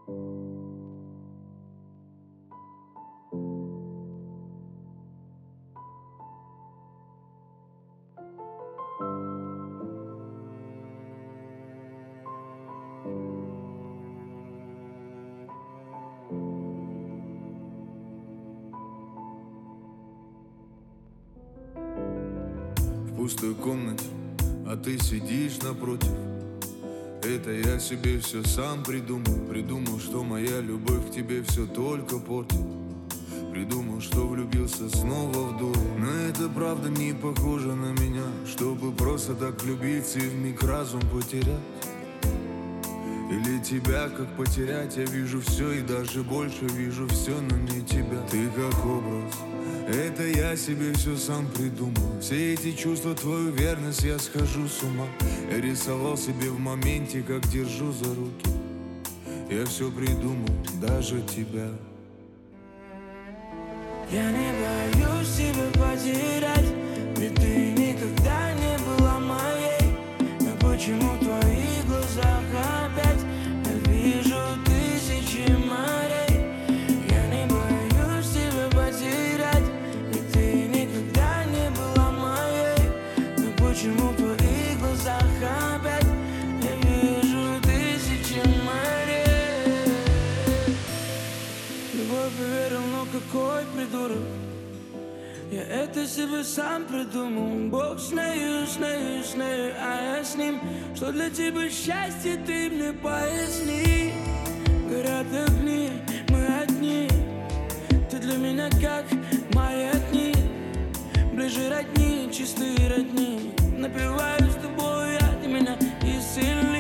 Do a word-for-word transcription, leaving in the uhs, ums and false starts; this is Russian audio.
В пустой комнате, а ты сидишь напротив. Это я себе все сам придумал. Придумал, что моя любовь к тебе все только портит. Придумал, что влюбился снова в дуру. Но это правда не похоже на меня, чтобы просто так влюбиться и вмиг разум потерять. Или тебя как потерять? Я вижу все и даже больше вижу все, но не тебя. Ты как образ, это я себе все сам придумал. Все эти чувства, твою верность, я схожу с ума. Я рисовал себе в моменте, как держу за руки. Я все придумал, даже тебя. Я не боюсь тебя потерять, ведь ты никогда не была моей. Но почему в твоих глазах опять я вижу тысячи морей? Я не боюсь тебя потерять, ведь ты никогда не была моей. Но почему в твоих глазах опять я вижу тысячи морей? Любовь поверил, но какой придурок. Я это себе сам придумал. Бог с нею, с нею, с нею, а я с ним. Что для тебя счастье, ты мне поясни. Горят огни, мы одни. Ты для меня как маятник. Ближе родни, чистые родни. Напиваю с тобой, я, ты меня исцели.